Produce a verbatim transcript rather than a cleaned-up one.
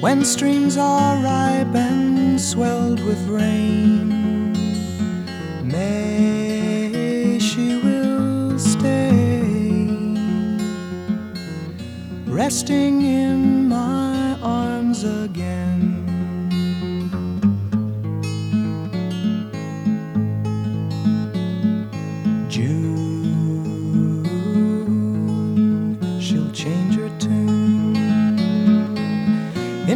when streams are ripe and swelled with rain. May she will stay, resting in my arms again.